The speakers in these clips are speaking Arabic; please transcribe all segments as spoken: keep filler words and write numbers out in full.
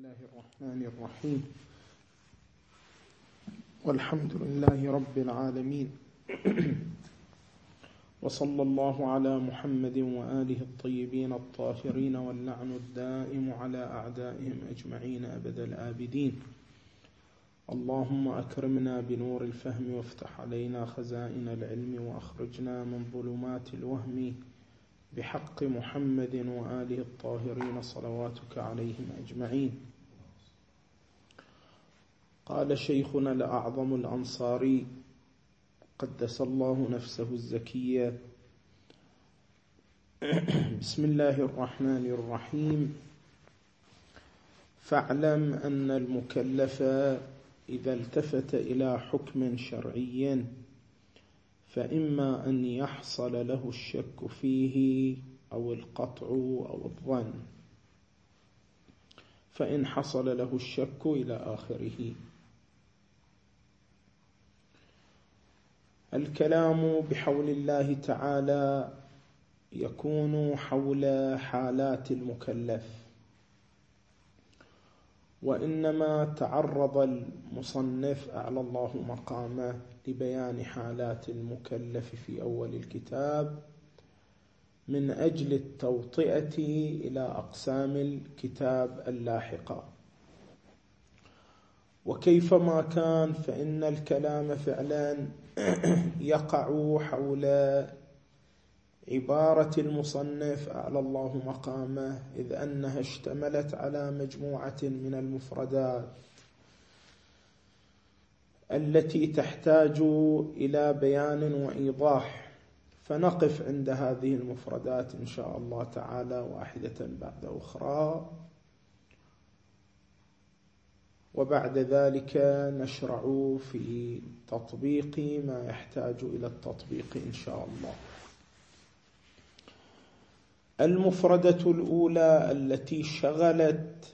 الله الرحمن الرحيم. والحمد لله رب العالمين، وصلى الله على محمد وآله الطيبين الطاهرين، واللعن الدائم على أعدائهم أجمعين أبد الآبدين. اللهم أكرمنا بنور الفهم، وافتح علينا خزائن العلم، وأخرجنا من ظلمات الوهم بحق محمد وآله الطاهرين صلواتك عليهم أجمعين. قال شيخنا الأعظم الأنصاري قدس الله نفسه الزكية: بسم الله الرحمن الرحيم. فاعلم أن المكلف إذا التفت إلى حكم شرعي فإما أن يحصل له الشك فيه أو القطع أو الظن، فإن حصل له الشك إلى آخره. الكلام بحول الله تعالى يكون حول حالات المكلف، وإنما تعرض المصنف أعلى الله مقامه لبيان حالات المكلف في أول الكتاب من أجل التوطئة إلى أقسام الكتاب اللاحقة. وكيفما كان فإن الكلام فعلا يقع حول عبارة المصنف أعلى الله مقامه، إذ أنها اشتملت على مجموعة من المفردات التي تحتاج إلى بيان وإيضاح، فنقف عند هذه المفردات إن شاء الله تعالى واحدة بعد أخرى، وبعد ذلك نشرع في تطبيق ما يحتاج إلى التطبيق إن شاء الله. المفردة الأولى التي شغلت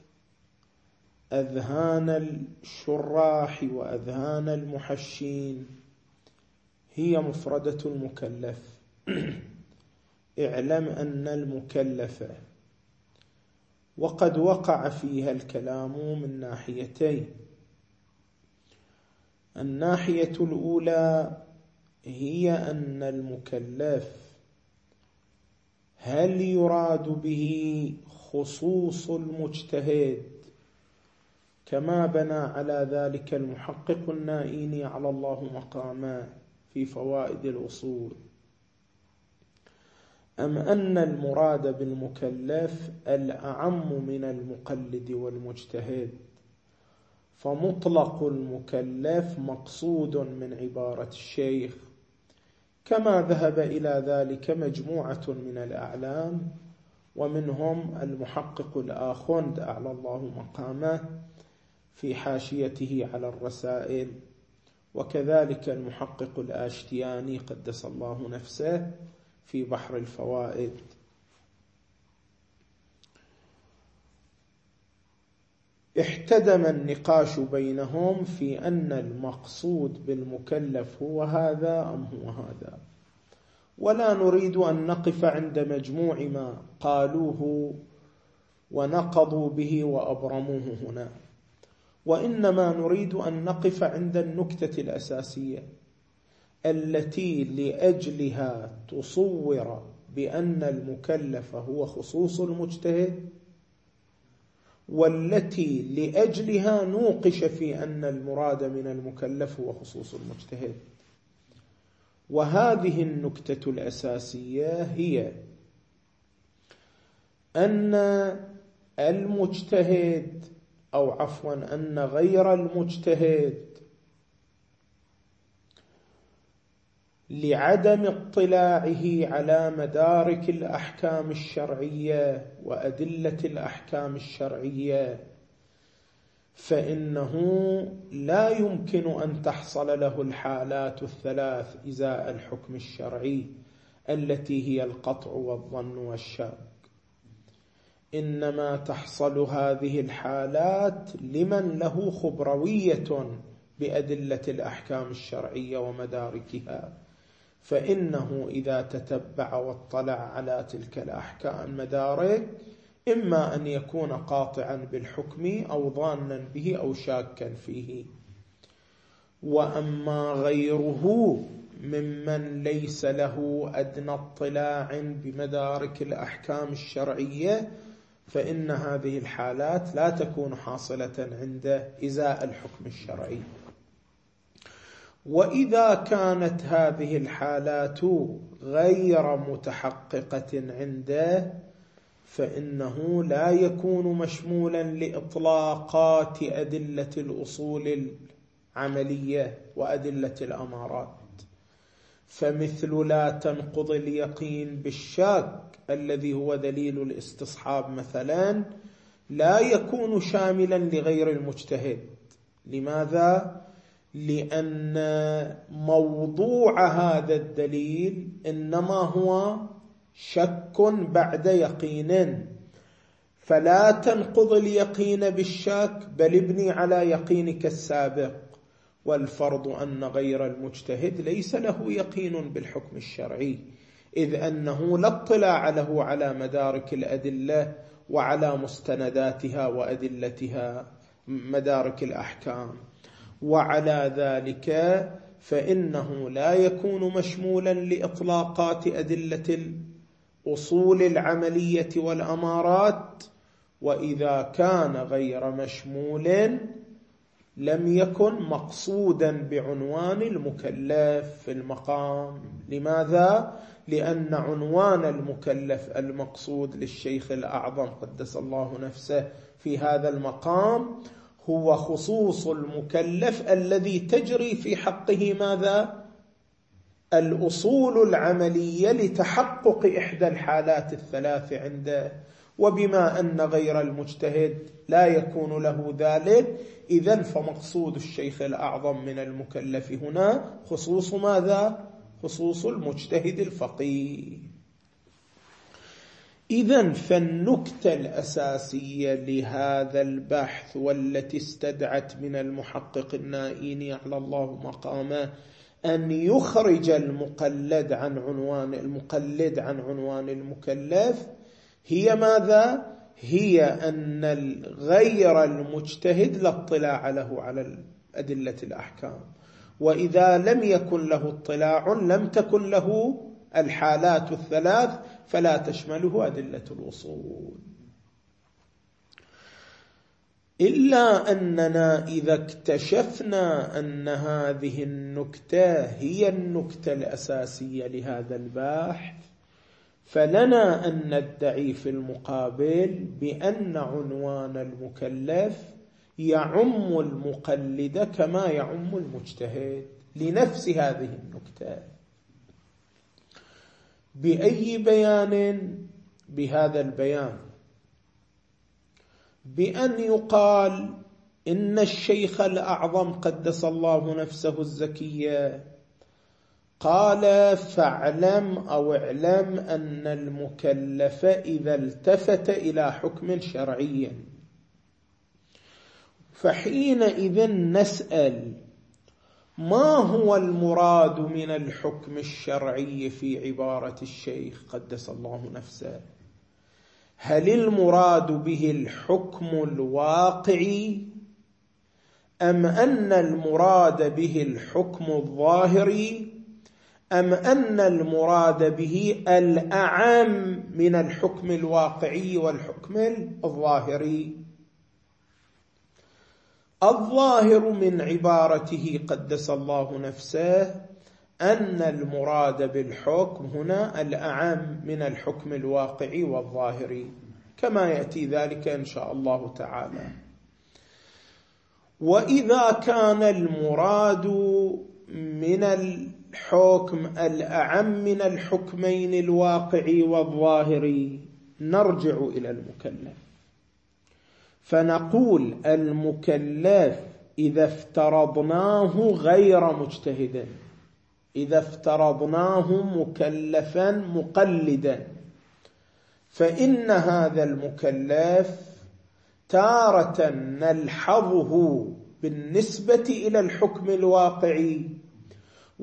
أذهان الشراح وأذهان المحشين هي مفردة المكلف. اعلم أن المكلف، وقد وقع فيها الكلام من ناحيتين. الناحية الأولى هي أن المكلف هل يراد به خصوص المجتهد كما بنى على ذلك المحقق النائيني على الله مقامه في فوائد الأصول، أم أن المراد بالمكلف الأعم من المقلد والمجتهد، فمطلق المكلف مقصود من عبارة الشيخ، كما ذهب إلى ذلك مجموعة من الأعلام، ومنهم المحقق الآخوند أعلى الله مقامه في حاشيته على الرسائل، وكذلك المحقق الآشتياني قدس الله نفسه في بحر الفوائد. احتدم النقاش بينهم في أن المقصود بالمكلف هو هذا أم هو هذا، ولا نريد أن نقف عند مجموع ما قالوه ونقضوا به وأبرموه هنا، وإنما نريد أن نقف عند النكتة الأساسية التي لأجلها تصور بأن المكلف هو خصوص المجتهد، والتي لأجلها نوقش في أن المراد من المكلف هو خصوص المجتهد. وهذه النكتة الأساسية هي أن المجتهد، أو عفوا أن غير المجتهد، لعدم اطلاعه على مدارك الأحكام الشرعية وأدلة الأحكام الشرعية، فإنه لا يمكن أن تحصل له الحالات الثلاث إزاء الحكم الشرعي التي هي القطع والظن والشك، إنما تحصل هذه الحالات لمن له خبروية بأدلة الأحكام الشرعية ومداركها، فإنه إذا تتبع واطلع على تلك الأحكام المدارك إما أن يكون قاطعا بالحكم أو ظانا به أو شاكا فيه. وأما غيره ممن ليس له أدنى اطلاع بمدارك الأحكام الشرعية فإن هذه الحالات لا تكون حاصلة عنده إزاء الحكم الشرعي. وإذا كانت هذه الحالات غير متحققة عنده فإنه لا يكون مشمولا لإطلاقات أدلة الأصول العملية وأدلة الأمارات. فمثل لا تنقض اليقين بالشاك الذي هو دليل الاستصحاب مثلا لا يكون شاملا لغير المجتهد. لماذا؟ لأن موضوع هذا الدليل إنما هو شك بعد يقين، فلا تنقض اليقين بالشك بل ابني على يقينك السابق. والفرض أن غير المجتهد ليس له يقين بالحكم الشرعي، إذ أنه لا اطلاع له على مدارك الأدلة وعلى مستنداتها وأدلتها مدارك الأحكام، وعلى ذلك فإنه لا يكون مشمولا لإطلاقات أدلة الأصول العملية والأمارات. وإذا كان غير مشمول لم يكن مقصودا بعنوان المكلف في المقام. لماذا؟ لأن عنوان المكلف المقصود للشيخ الأعظم قدس الله نفسه في هذا المقام هو خصوص المكلف الذي تجري في حقه ماذا؟ الأصول العملية لتحقق إحدى الحالات الثلاث عنده. وبما أن غير المجتهد لا يكون له ذلك، إذن فمقصود الشيخ الأعظم من المكلف هنا خصوص ماذا؟ خصوص المجتهد الفقيه. إذن فالنكتة الأساسية لهذا البحث والتي استدعت من المحقق النائيني على الله مقامه أن يخرج المقلد عن عنوان المقلد عن عنوان المكلف هي ماذا؟ هي أن غير المجتهد لا اطلاع له على أدلة الأحكام، وإذا لم يكن له اطلاع لم تكن له الحالات الثلاث فلا تشمله أدلة الأصول. إلا أننا إذا اكتشفنا أن هذه النكتة هي النكتة الأساسية لهذا البحث فلنا أن ندعي في المقابل بأن عنوان المكلف يعم المقلد كما يعم المجتهد لنفس هذه النكتة. بأي بيان؟ بهذا البيان، بأن يقال إن الشيخ الأعظم قدس الله نفسه الزكية قال فاعلم أو اعلم أن المكلف إذا التفت إلى حكم شرعي، فحينئذ نسأل ما هو المراد من الحكم الشرعي في عبارة الشيخ قدس الله نفسه؟ هل المراد به الحكم الواقعي أم أن المراد به الحكم الظاهري أم أن المراد به الأعم من الحكم الواقعي والحكم الظاهري؟ الظاهر من عبارته قدس الله نفسه أن المراد بالحكم هنا الأعم من الحكم الواقعي والظاهري كما يأتي ذلك إن شاء الله تعالى. وإذا كان المراد من الحكم الأعم من الحكمين الواقعي والظاهري نرجع إلى المكلف فنقول المكلف إذا افترضناه غير مجتهد، إذا افترضناه مكلفا مقلدا، فإن هذا المكلف تارة نلحظه بالنسبة إلى الحكم الواقعي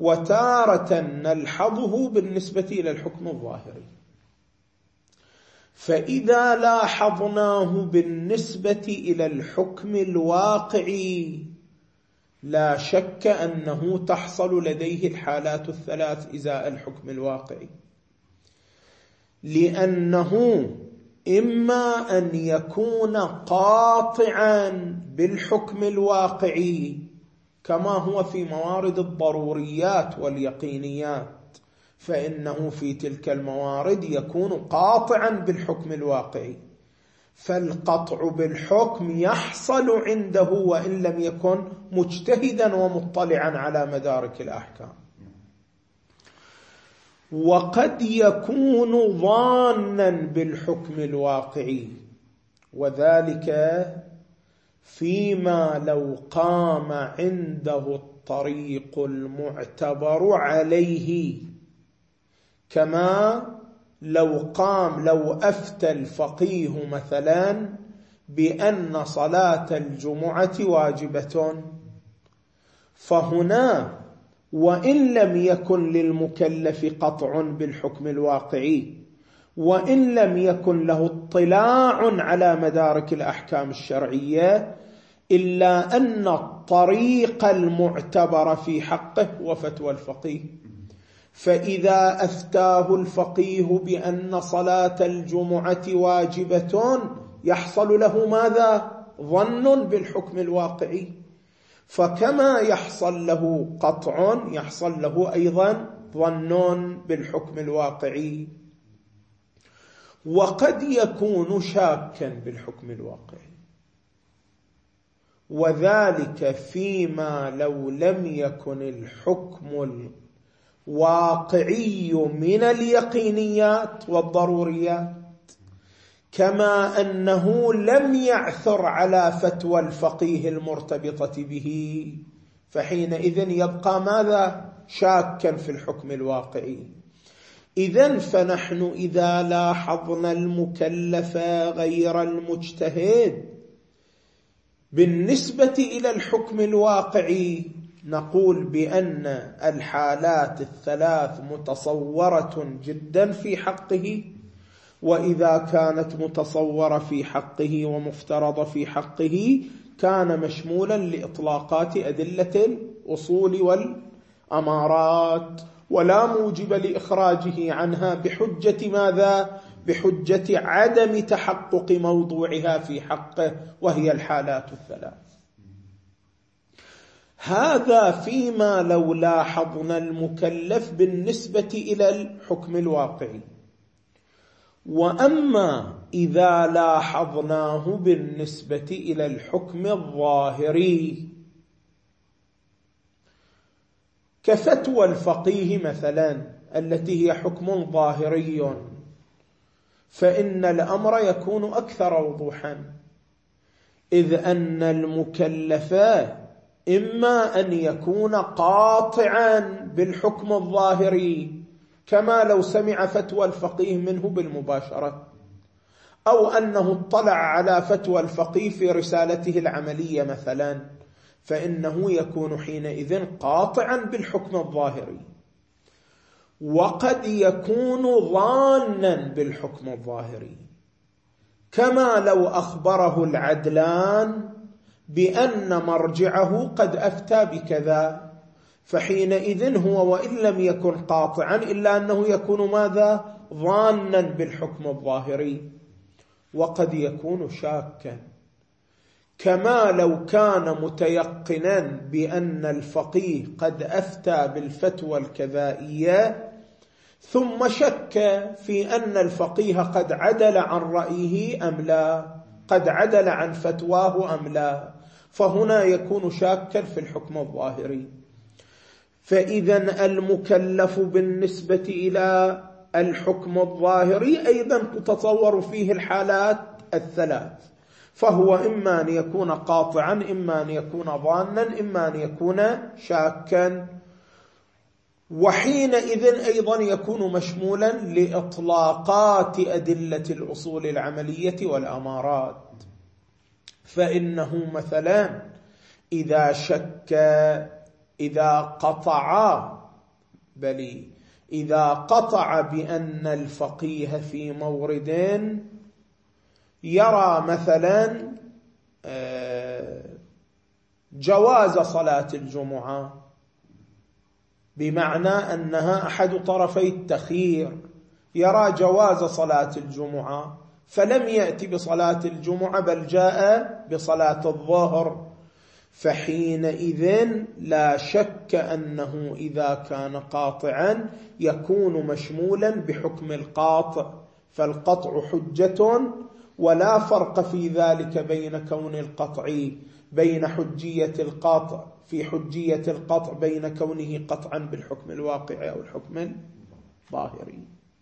وتارة نلحظه بالنسبة إلى الحكم الظاهري. فإذا لاحظناه بالنسبة إلى الحكم الواقعي لا شك أنه تحصل لديه الحالات الثلاث إزاء الحكم الواقعي، لأنه إما أن يكون قاطعا بالحكم الواقعي كما هو في موارد الضروريات واليقينيات، فإنه في تلك الموارد يكون قاطعا بالحكم الواقعي، فالقطع بالحكم يحصل عنده وإن لم يكن مجتهدا ومطلعا على مدارك الأحكام. وقد يكون ظانا بالحكم الواقعي، وذلك فيما لو قام عنده الطريق المعتبر عليه، كما لو قام لو أفتى الفقيه مثلا بأن صلاة الجمعة واجبة، فهنا وإن لم يكن للمكلف قطع بالحكم الواقعي، وإن لم يكن له اطلاع على مدارك الأحكام الشرعية، إلا أن الطريق المعتبر في حقه هو فتوى الفقيه. فإذا أفتاه الفقيه بأن صلاة الجمعة واجبة يحصل له ماذا؟ ظن بالحكم الواقعي. فكما يحصل له قطع يحصل له أيضا ظن بالحكم الواقعي. وقد يكون شاكا بالحكم الواقعي، وذلك فيما لو لم يكن الحكم الواقعي من اليقينيات والضروريات، كما أنه لم يعثر على فتوى الفقيه المرتبطة به، فحينئذ يبقى ماذا؟ شاكا في الحكم الواقعي. إذن فنحن إذا لاحظنا المكلف غير المجتهد بالنسبة إلى الحكم الواقعي نقول بأن الحالات الثلاث متصورة جدا في حقه، وإذا كانت متصورة في حقه ومفترضة في حقه كان مشمولا لإطلاقات أدلة الأصول والأمارات، ولا موجب لإخراجه عنها بحجة ماذا؟ بحجة عدم تحقق موضوعها في حقه، وهي الحالات الثلاث. هذا فيما لو لاحظنا المكلف بالنسبة إلى الحكم الواقعي. وأما إذا لاحظناه بالنسبة إلى الحكم الظاهري كفتوى الفقيه مثلا التي هي حكم ظاهري، فإن الأمر يكون أكثر وضوحا، إذ أن المكلف إما أن يكون قاطعا بالحكم الظاهري كما لو سمع فتوى الفقيه منه بالمباشرة، أو أنه اطلع على فتوى الفقيه في رسالته العملية مثلا، فإنه يكون حينئذ قاطعا بالحكم الظاهري. وقد يكون ظانا بالحكم الظاهري كما لو أخبره العدلان بأن مرجعه قد أفتى بكذا، فحينئذ هو وإن لم يكن قاطعا إلا أنه يكون ماذا؟ ظانا بالحكم الظاهري. وقد يكون شاكا كما لو كان متيقنا بأن الفقيه قد أفتى بالفتوى الكذائية ثم شك في أن الفقيه قد عدل عن رأيه أم لا، قد عدل عن فتواه أم لا، فهنا يكون شاكا في الحكم الظاهري. فإذا المكلف بالنسبة إلى الحكم الظاهري أيضا تتصور فيه الحالات الثلاث، فهو إما أن يكون قاطعا، إما أن يكون ظانا، إما أن يكون شاكا، وحينئذ أيضا يكون مشمولا لإطلاقات أدلة الأصول العملية والأمارات. فإنه مثلا إذا شك إذا قطع بل إذا قطع بأن الفقيه في مورد يرى مثلا جواز صلاة الجمعة بمعنى أنها أحد طرفي التخيير، يرى جواز صلاة الجمعة فلم يأتي بصلاة الجمعة بل جاء بصلاة الظهر، فحينئذ لا شك أنه إذا كان قاطعا يكون مشمولا بحكم القاطع، فالقطع حجة، ولا فرق في ذلك بين كون القطع بين حجية القطع في حجية القطع بين كونه قطعا بالحكم الواقعي أو الحكم الظاهري.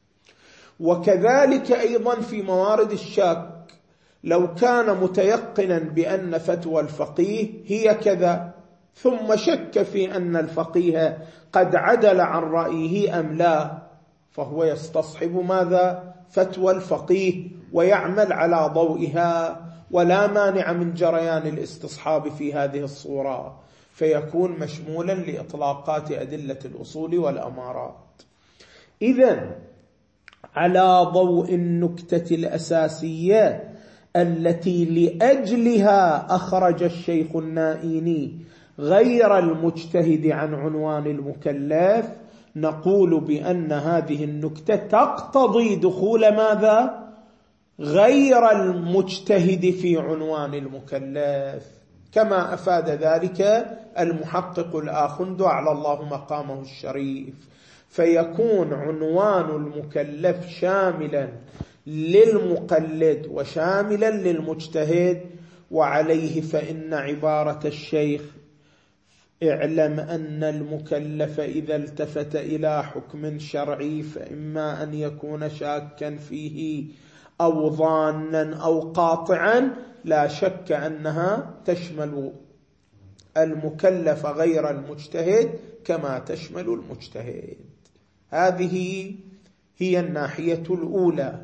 وكذلك أيضا في موارد الشك، لو كان متيقنا بأن فتوى الفقيه هي كذا ثم شك في أن الفقيه قد عدل عن رأيه أم لا، فهو يستصحب ماذا؟ فتوى الفقيه ويعمل على ضوئها، ولا مانع من جريان الاستصحاب في هذه الصورة، فيكون مشمولا لإطلاقات أدلة الأصول والأمارات. إذن على ضوء النكتة الأساسية التي لأجلها أخرج الشيخ النائيني غير المجتهد عن عنوان المكلف، نقول بأن هذه النكتة تقتضي دخول ماذا؟ غير المجتهد في عنوان المكلف، كما أفاد ذلك المحقق الآخند على الله مقامه الشريف، فيكون عنوان المكلف شاملا للمقلد وشاملا للمجتهد. وعليه فإن عبارة الشيخ اعلم أن المكلف إذا التفت إلى حكم شرعي فإما أن يكون شاكا فيه أو ظانا أو قاطعا، لا شك أنها تشمل المكلف غير المجتهد كما تشمل المجتهد. هذه هي الناحية الأولى.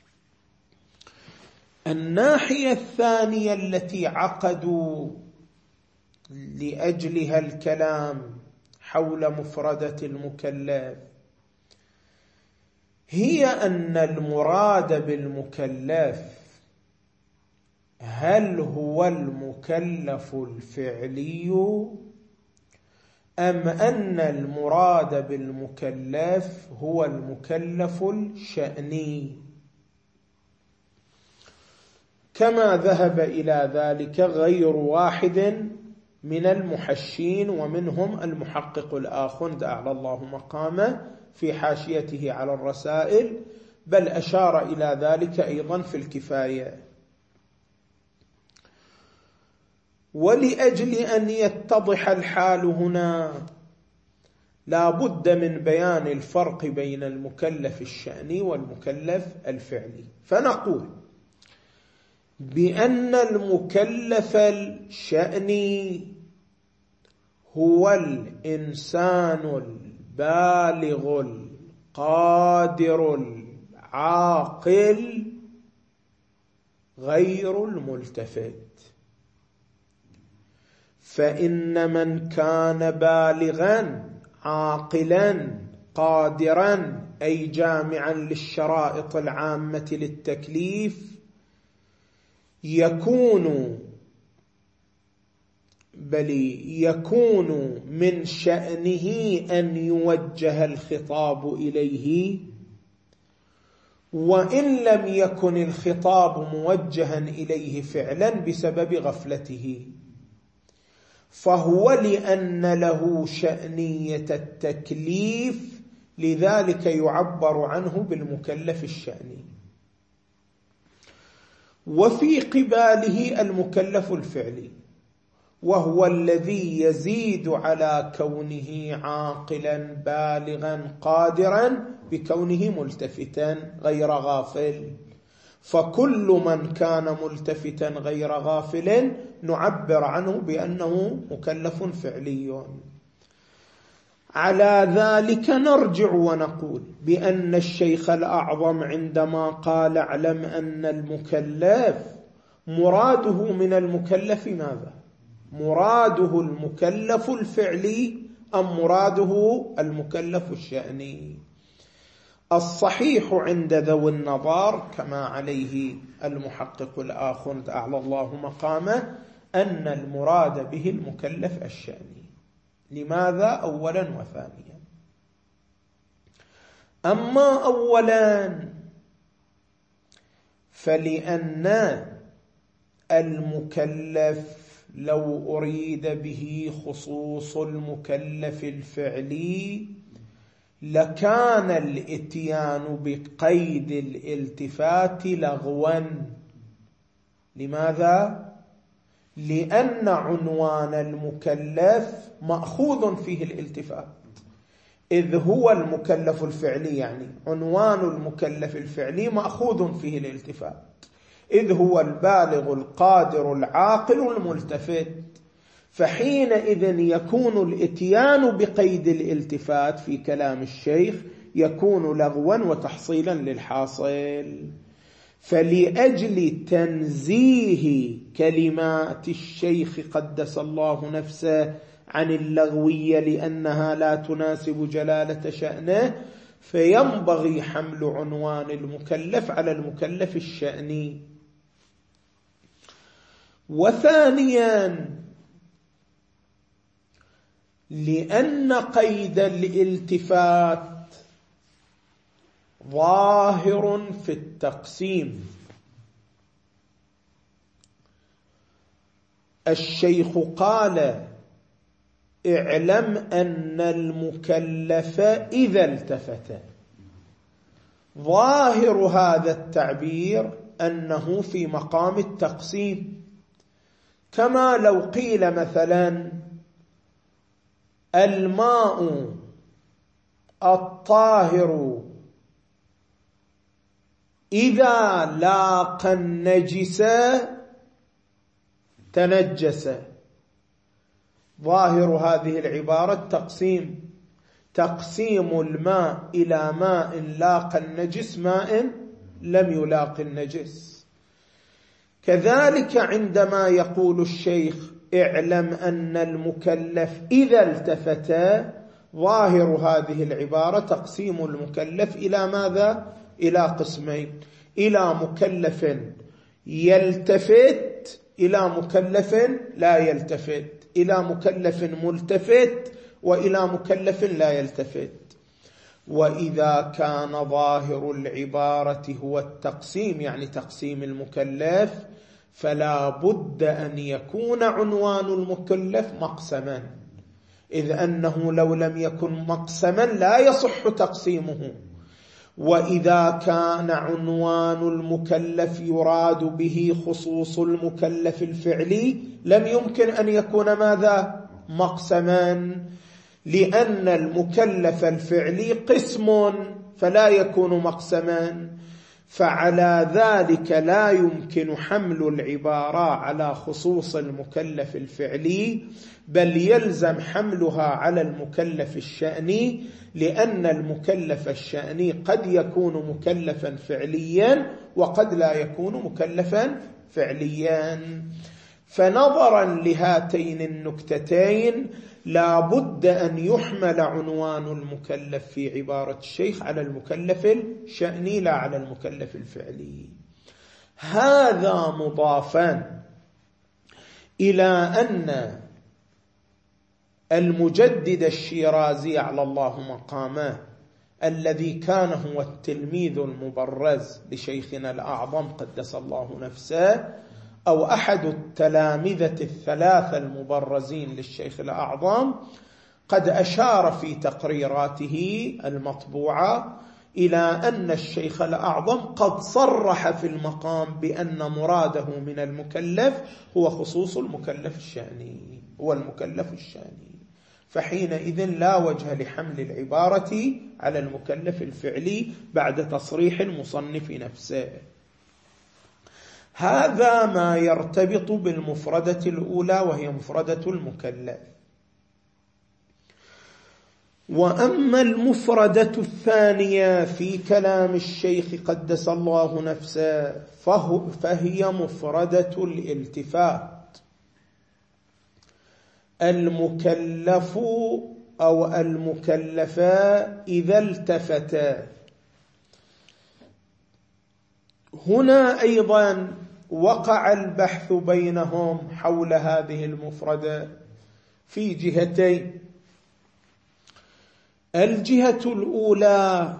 الناحية الثانية التي عقدوا لأجلها الكلام حول مفردة المكلف هي أن المراد بالمكلف هل هو المكلف الفعلي أم أن المراد بالمكلف هو المكلف الشأني، كما ذهب إلى ذلك غير واحد من المحشين، ومنهم المحقق الآخند أعلى الله مقامه في حاشيته على الرسائل، بل أشار إلى ذلك أيضا في الكفاية. ولأجل أن يتضح الحال هنا لا بد من بيان الفرق بين المكلف الشأني والمكلف الفعلي، فنقول بأن المكلف الشأني هو الإنسان البالغ القادر العاقل غير الملتفت، فإن من كان بالغا عاقلا قادرا أي جامعا للشرائط العامة للتكليف يكون بل يكون من شأنه أن يوجه الخطاب إليه، وإن لم يكن الخطاب موجها إليه فعلا بسبب غفلته، فهو لأن له شأنية التكليف لذلك يعبر عنه بالمكلف الشأني. وفي قباله المكلف الفعلي، وهو الذي يزيد على كونه عاقلا بالغا قادرا بكونه ملتفتا غير غافل، فكل من كان ملتفتا غير غافل نعبر عنه بأنه مكلف فعلي. على ذلك نرجع ونقول بأن الشيخ الأعظم عندما قال اعلم أن المكلف مراده من المكلف ماذا؟ مراده المكلف الفعلي أم مراده المكلف الشأني؟ الصحيح عند ذوي النظر كما عليه المحقق الآخر أعلى الله مقامه أن المراد به المكلف الشأني. لماذا؟ أولا وثانيا. أما أولا فلأن المكلف لو أريد به خصوص المكلف الفعلي لكان الإتيان بقيد الالتفات لغوا. لماذا؟ لأن عنوان المكلف مأخوذ فيه الالتفات، إذ هو المكلف الفعلي، يعني عنوان المكلف الفعلي مأخوذ فيه الالتفات، إذ هو البالغ القادر العاقل الملتفت. فحينئذ يكون الإتيان بقيد الالتفات في كلام الشيخ يكون لغوا وتحصيلا للحاصل. فلأجل تنزيه كلمات الشيخ قدس الله نفسه عن اللغوية لأنها لا تناسب جلالة شأنه، فينبغي حمل عنوان المكلف على المكلف الشأني. وثانيا لأن قيد الالتفات ظاهر في التقسيم. الشيخ قال: اعلم أن المكلف إذا التفت. ظاهر هذا التعبير أنه في مقام التقسيم، كما لو قيل مثلا الماء الطاهر إذا لاقى النجس تنجس. ظاهر هذه العبارة تقسيم، تقسيم الماء إلى ماء لاقى النجس ماء لم يلاق النجس. كذلك عندما يقول الشيخ اعلم أن المكلف إذا التفت، ظاهر هذه العبارة تقسيم المكلف إلى ماذا؟ إلى قسمين: إلى مكلف يلتفت إلى مكلف لا يلتفت، إلى مكلف ملتفت وإلى مكلف لا يلتفت. وإذا كان ظاهر العبارة هو التقسيم، يعني تقسيم المكلف، فلا بد أن يكون عنوان المكلف مقسما، إذ أنه لو لم يكن مقسما لا يصح تقسيمه. وإذا كان عنوان المكلف يراد به خصوص المكلف الفعلي لم يمكن أن يكون ماذا؟ مقسما، لأن المكلف الفعلي قسم فلا يكون مقسما. فعلى ذلك لا يمكن حمل العبارة على خصوص المكلف الفعلي، بل يلزم حملها على المكلف الشأني، لأن المكلف الشأني قد يكون مكلفا فعليا وقد لا يكون مكلفا فعليا. فنظرا لهاتين النكتتين لا بد أن يحمل عنوان المكلف في عبارة الشيخ على المكلف الشأني لا على المكلف الفعلي. هذا مضافا إلى أن المجدد الشيرازي على الله مقامه، الذي كان هو التلميذ المبرز لشيخنا الأعظم قدس الله نفسه، أو أحد التلامذة الثلاثة المبرزين للشيخ الأعظم، قد أشار في تقريراته المطبوعة إلى أن الشيخ الأعظم قد صرح في المقام بأن مراده من المكلف هو خصوص المكلف الشأني، هو المكلف الشأني. فحينئذ لا وجه لحمل العبارة على المكلف الفعلي بعد تصريح المصنف نفسه. هذا ما يرتبط بالمفردة الأولى وهي مفردة المكلف. وأما المفردة الثانية في كلام الشيخ قدس الله نفسه فهي مفردة الالتفات. المكلف أو المكلفة إذا التفتا، هنا أيضا وقع البحث بينهم حول هذه المفردة في جهتين. الجهة الأولى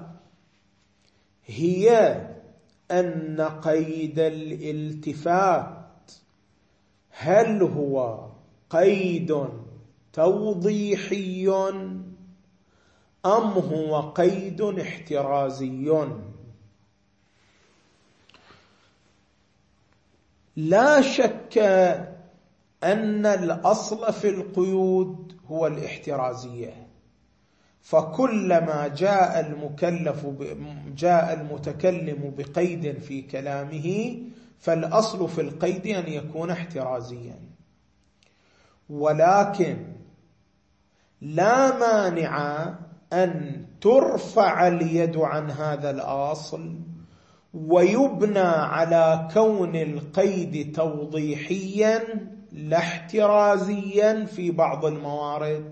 هي أن قيد الالتفات هل هو قيد توضيحي أم هو قيد احترازي؟ لا شك أن الأصل في القيود هو الاحترازية، فكلما جاء المكلف جاء المتكلم بقيد في كلامه فالأصل في القيد أن يكون احترازيا، ولكن لا مانع أن ترفع اليد عن هذا الأصل ويبنى على كون القيد توضيحيا لا احترازيا في بعض الموارد.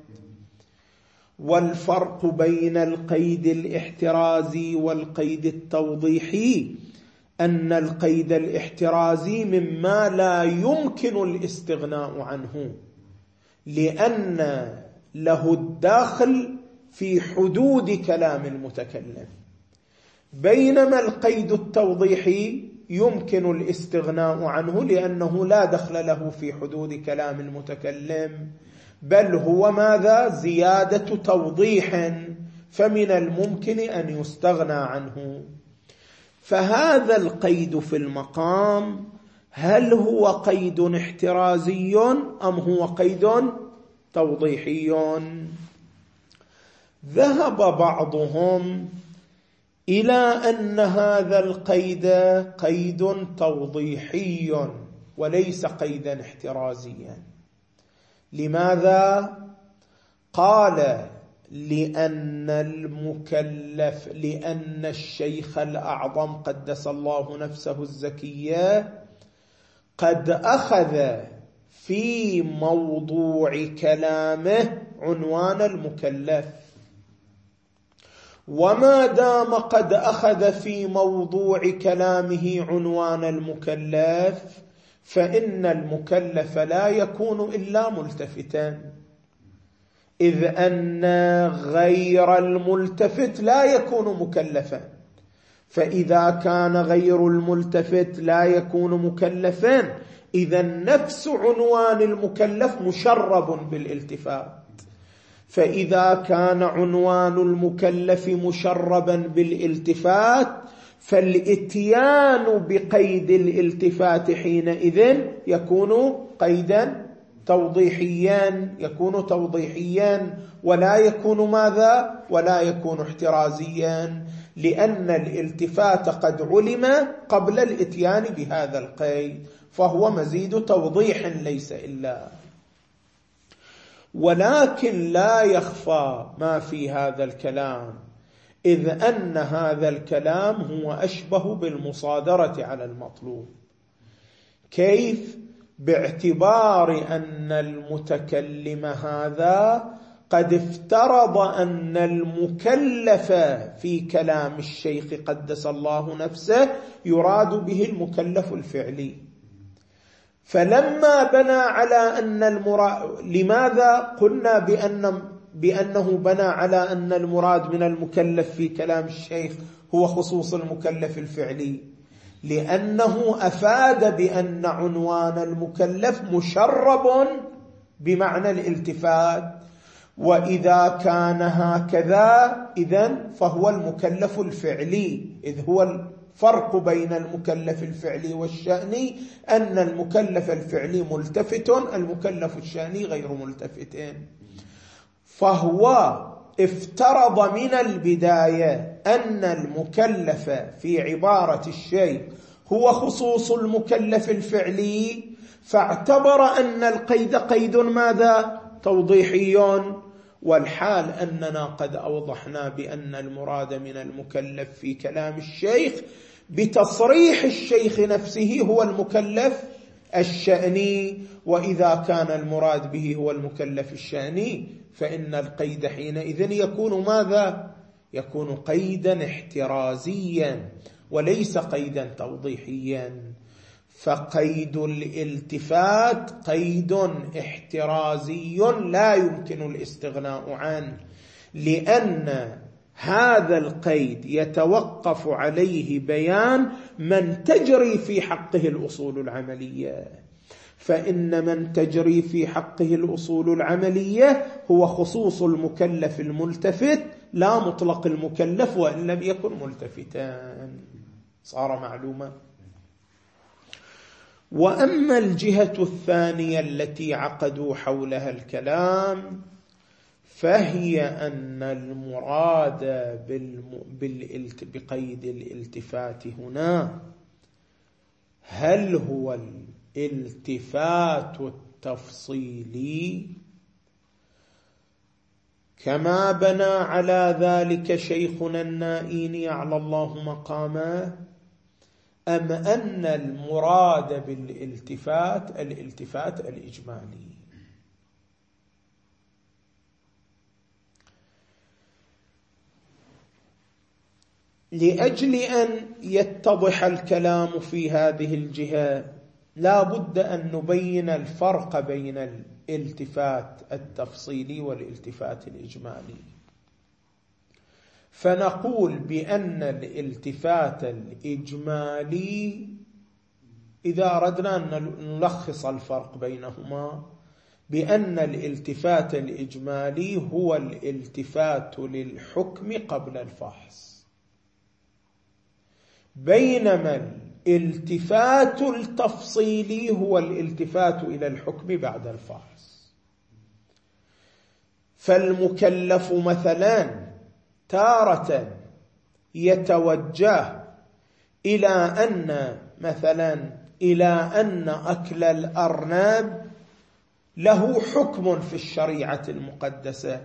والفرق بين القيد الاحترازي والقيد التوضيحي أن القيد الاحترازي مما لا يمكن الاستغناء عنه لأن له الداخل في حدود كلام المتكلم، بينما القيد التوضيحي يمكن الاستغناء عنه لأنه لا دخل له في حدود كلام المتكلم، بل هو ماذا؟ زيادة توضيح، فمن الممكن أن يستغنى عنه. فهذا القيد في المقام هل هو قيد احترازي أم هو قيد توضيحي؟ ذهب بعضهم إلى أن هذا القيد قيد توضيحي وليس قيدا احترازيا. لماذا؟ قال لأن المكلف لأن الشيخ الأعظم قدس الله نفسه الزكية قد أخذ في موضوع كلامه عنوان المكلف، وما دام قد أخذ في موضوع كلامه عنوان المكلف فإن المكلف لا يكون إلا ملتفتا، إذ أن غير الملتفت لا يكون مكلفا، فإذا كان غير الملتفت لا يكون مكلفا إذا نفس عنوان المكلف مشرب بالالتفات، فإذا كان عنوان المكلف مشربا بالالتفات فالاتيان بقيد الالتفات حينئذ يكون قيدا توضيحيا يكون توضيحيا ولا يكون ماذا؟ ولا يكون احترازيا، لأن الالتفات قد علم قبل الاتيان بهذا القيد، فهو مزيد توضيح ليس إلا. ولكن لا يخفى ما في هذا الكلام، إذ أن هذا الكلام هو أشبه بالمصادرة على المطلوب. كيف؟ باعتبار أن المتكلم هذا قد افترض أن المكلف في كلام الشيخ قدس الله نفسه يراد به المكلف الفعلي، فلما بنى على أن المراد، لماذا قلنا بأن بأنه بنى على أن المراد من المكلف في كلام الشيخ هو خصوص المكلف الفعلي؟ لأنه أفاد بأن عنوان المكلف مشرب بمعنى الالتفات، وإذا كان هكذا إذن فهو المكلف الفعلي، إذ هو الفرق بين المكلف الفعلي والشأني أن المكلف الفعلي ملتفت، المكلف الشأني غير ملتفت، فهو افترض من البداية أن المكلف في عبارة الشيء هو خصوص المكلف الفعلي، فاعتبر أن القيد قيد ماذا؟ توضيحي، والحال أننا قد أوضحنا بأن المراد من المكلف في كلام الشيخ بتصريح الشيخ نفسه هو المكلف الشأني، وإذا كان المراد به هو المكلف الشأني فإن القيد حينئذ يكون ماذا؟ يكون قيدا احترازيا، وليس قيدا توضيحيا. فقيد الالتفات قيد احترازي لا يمكن الاستغناء عنه، لأن هذا القيد يتوقف عليه بيان من تجري في حقه الأصول العملية، فإن من تجري في حقه الأصول العملية هو خصوص المكلف الملتفت لا مطلق المكلف وإن لم يكن ملتفتا. صار معلومة. وأما الجهة الثانية التي عقدوا حولها الكلام فهي أن المراد بقيد الالتفات هنا هل هو الالتفات التفصيلي كما بنى على ذلك شيخنا النائيني على الله مقامه، أم أن المراد بالالتفات الالتفات الإجمالي؟ لأجل أن يتضح الكلام في هذه الجهة لا بد أن نبين الفرق بين الالتفات التفصيلي والالتفات الإجمالي. فنقول بأن الالتفات الإجمالي إذا أردنا أن نلخص الفرق بينهما بأن الالتفات الإجمالي هو الالتفات للحكم قبل الفحص، بينما الالتفات التفصيلي هو الالتفات إلى الحكم بعد الفحص. فالمكلف مثلا تارة يتوجه إلى أن مثلا إلى أن أكل الأرناب له حكم في الشريعة المقدسة،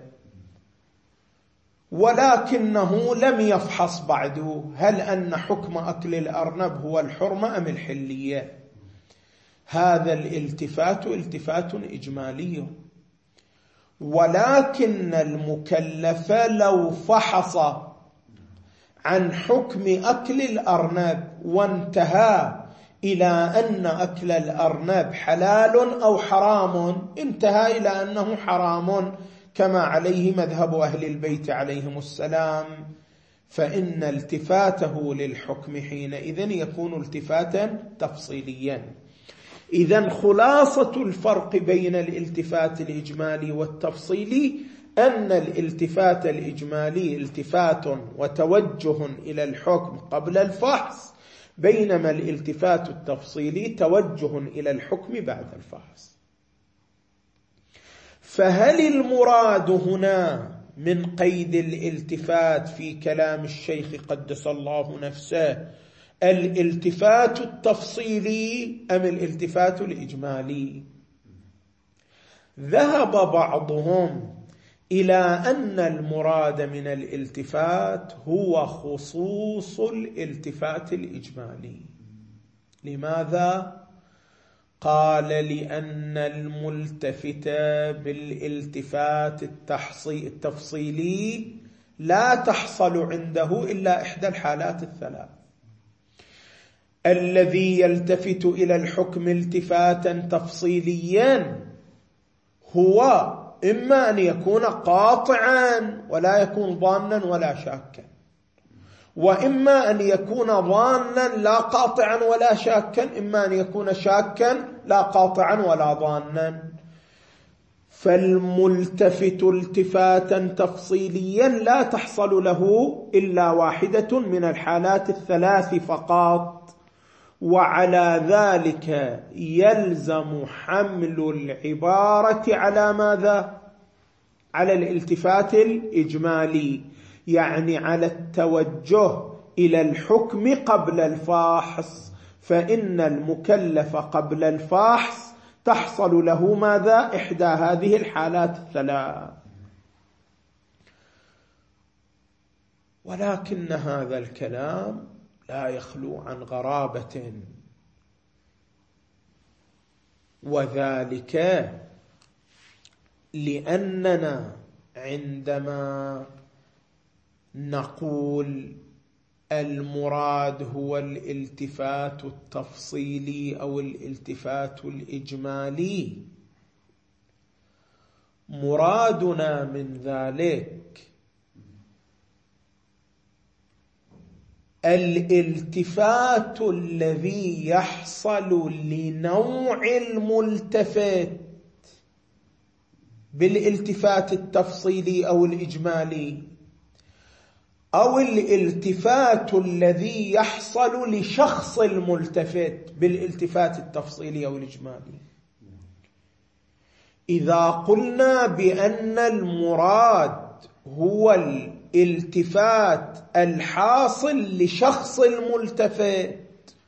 ولكنه لم يفحص بعد هل أن حكم أكل الأرنب هو الحرمة أم الحلية. هذا الالتفات التفات إجمالي، ولكن المكلف لو فحص عن حكم أكل الأرنب وانتهى إلى أن أكل الأرنب حلال أو حرام، انتهى إلى أنه حرام كما عليه مذهب أهل البيت عليهم السلام، فإن التفاته للحكم حينئذ يكون التفاتا تفصيليا. إذن خلاصة الفرق بين الالتفات الإجمالي والتفصيلي أن الالتفات الإجمالي التفات وتوجه إلى الحكم قبل الفحص، بينما الالتفات التفصيلي توجه إلى الحكم بعد الفحص. فهل المراد هنا من قيد الالتفات في كلام الشيخ قدس الله نفسه الالتفات التفصيلي أم الالتفات الإجمالي؟ ذهب بعضهم إلى أن المراد من الالتفات هو خصوص الالتفات الإجمالي. لماذا؟ قال لأن الملتفت بالالتفات التفصيلي لا تحصل عنده إلا إحدى الحالات الثلاث: الذي يلتفت إلى الحكم التفاتا تفصيليا هو إما أن يكون قاطعا ولا يكون ظانا ولا شاكا، وإما أن يكون ظانا لا قاطعا ولا شاكا، إما أن يكون شاكا لا قاطعا ولا ظانا. فالملتفت التفاتا تفصيليا لا تحصل له إلا واحدة من الحالات الثلاث فقط، وعلى ذلك يلزم حمل العبارة على ماذا؟ على الالتفات الإجمالي، يعني على التوجه إلى الحكم قبل الفحص، فإن المكلف قبل الفحص تحصل له ماذا؟ إحدى هذه الحالات الثلاث. ولكن هذا الكلام لا يخلو عن غرابة، وذلك لأننا عندما نقول المراد هو الالتفات التفصيلي أو الالتفات الإجمالي. مرادنا من ذلك الالتفات الذي يحصل لنوع الملتفت بالالتفات التفصيلي أو الإجمالي، أو الالتفات الذي يحصل لشخص الملتفت بالالتفات التفصيلي أو الإجمالي. إذا قلنا بأن المراد هو الالتفات الحاصل لشخص الملتفت،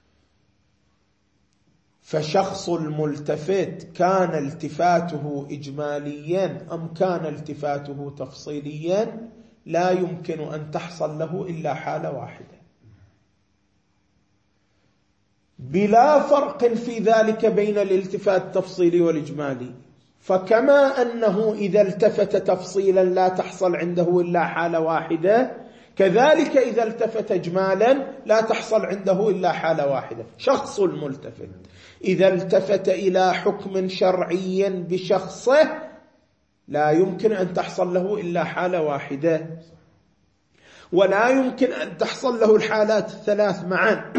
فشخص الملتفت كان التفاته إجماليا أم كان التفاته تفصيليا، لا يمكن أن تحصل له إلا حالة واحدة، بلا فرق في ذلك بين الالتفات التفصيلي والإجمالي. فكما أنه إذا التفت تفصيلا لا تحصل عنده إلا حالة واحدة، كذلك إذا التفت إجمالا لا تحصل عنده إلا حالة واحدة. شخص الملتفت إذا التفت إلى حكم شرعي بشخصه لا يمكن أن تحصل له إلا حالة واحدة، ولا يمكن أن تحصل له الحالات الثلاث معا.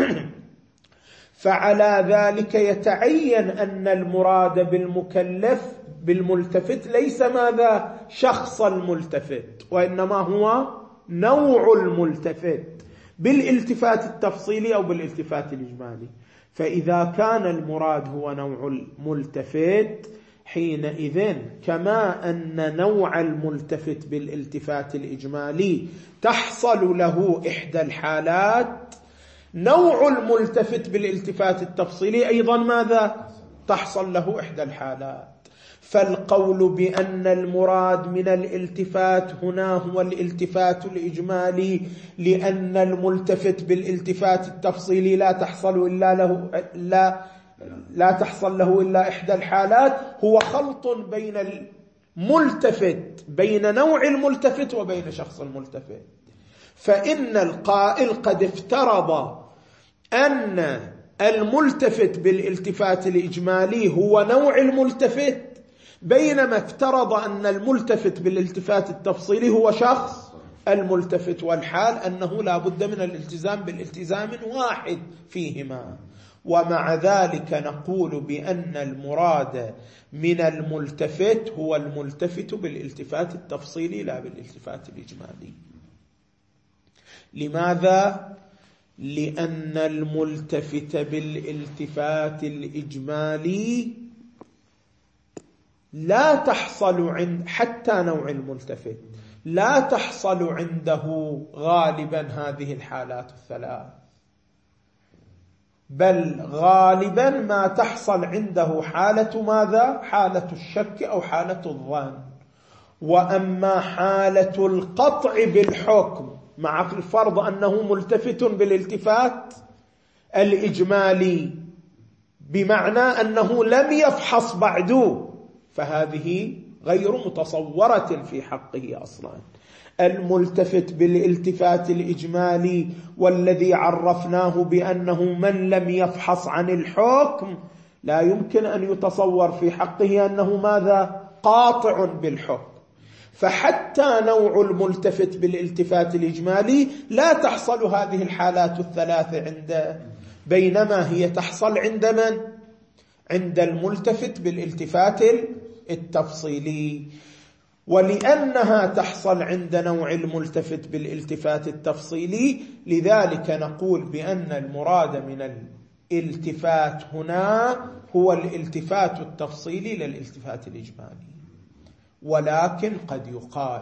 فعلى ذلك يتعين أن المراد بالمكلف بالملتفت ليس ماذا شخص الملتفت، وإنما هو نوع الملتفت بالالتفات التفصيلي أو بالالتفات الإجمالي. فإذا كان المراد هو نوع الملتفت حينئذ كما أن نوع الملتفت بالالتفات الإجمالي تحصل له إحدى الحالات، نوع الملتفت بالالتفات التفصيلي أيضا ماذا تحصل له إحدى الحالات. فالقول بأن المراد من الالتفات هنا هو الالتفات الإجمالي لأن الملتفت بالالتفات التفصيلي لا تحصل إلا له لا لا تحصل له إلا إحدى الحالات، هو خلط بين الملتفت بين نوع الملتفت وبين شخص الملتفت. فإن القائل قد افترض أن الملتفت بالالتفات الإجمالي هو نوع الملتفت، بينما افترض أن الملتفت بالالتفات التفصيلي هو شخص الملتفت، والحال أنه لا بد من الالتزام بالالتزام واحد فيهما. ومع ذلك نقول بأن المراد من الملتفت هو الملتفت بالالتفات التفصيلي لا بالالتفات الإجمالي. لماذا؟ لأن الملتفت بالالتفات الإجمالي لا تحصل عند حتى نوع الملتفت لا تحصل عنده غالبا هذه الحالات الثلاث، بل غالبا ما تحصل عنده حالة ماذا؟ حالة الشك أو حالة الظن. وأما حالة القطع بالحكم مع الفرض أنه ملتفت بالالتفات الإجمالي بمعنى أنه لم يفحص بعد، فهذه غير متصورة في حقه أصلا. الملتفت بالالتفات الإجمالي والذي عرفناه بأنه من لم يفحص عن الحكم لا يمكن أن يتصور في حقه أنه ماذا؟ قاطع بالحكم. فحتى نوع الملتفت بالالتفات الإجمالي لا تحصل هذه الحالات الثلاثة عنده، بينما هي تحصل عند من؟ عند الملتفت بالالتفات التفصيلي. ولأنها تحصل عند نوع الملتفت بالالتفات التفصيلي لذلك نقول بأن المراد من الالتفات هنا هو الالتفات التفصيلي للالتفات الإجمالي. ولكن قد يقال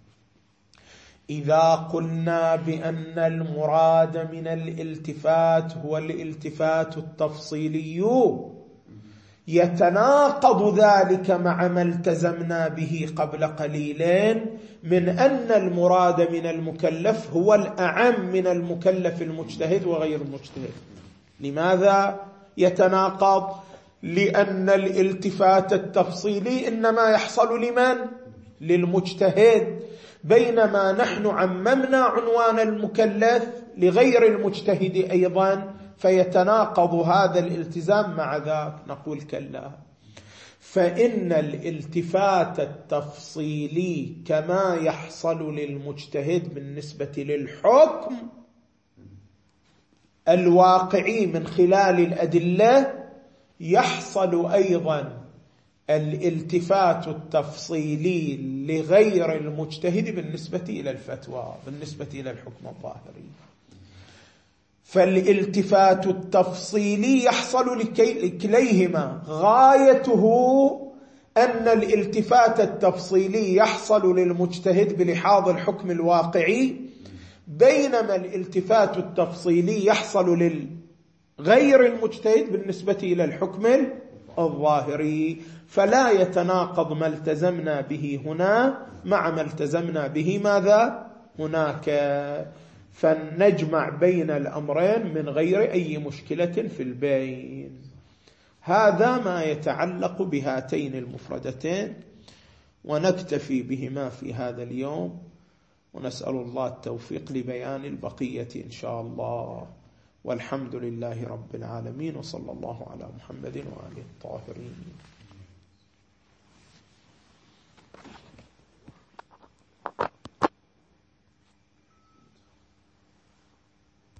إذا قلنا بأن المراد من الالتفات هو الالتفات التفصيلي يتناقض ذلك مع ما التزمنا به قبل قليلين من أن المراد من المكلف هو الأعم من المكلف المجتهد وغير المجتهد. لماذا يتناقض؟ لأن الالتفات التفصيلي إنما يحصل لمن؟ للمجتهد، بينما نحن عممنا عنوان المكلف لغير المجتهد أيضا فيتناقض هذا الالتزام مع ذاك؟ نقول كلا، فإن الالتفات التفصيلي كما يحصل للمجتهد بالنسبة للحكم الواقعي من خلال الأدلة، يحصل أيضا الالتفات التفصيلي لغير المجتهد بالنسبة إلى الفتوى، بالنسبة إلى الحكم الظاهري. فالالتفات التفصيلي يحصل لكليهما، غايته أن الالتفات التفصيلي يحصل للمجتهد بلحاظ الحكم الواقعي، بينما الالتفات التفصيلي يحصل للغير المجتهد بالنسبة إلى الحكم الظاهري. فلا يتناقض ما التزمنا به هنا مع ما التزمنا به ماذا هناك، فنجمع بين الأمرين من غير أي مشكلة في البين. هذا ما يتعلق بهاتين المفردتين، ونكتفي بهما في هذا اليوم، ونسأل الله التوفيق لبيان البقية إن شاء الله. والحمد لله رب العالمين، وصلى الله على محمد وآله الطاهرين.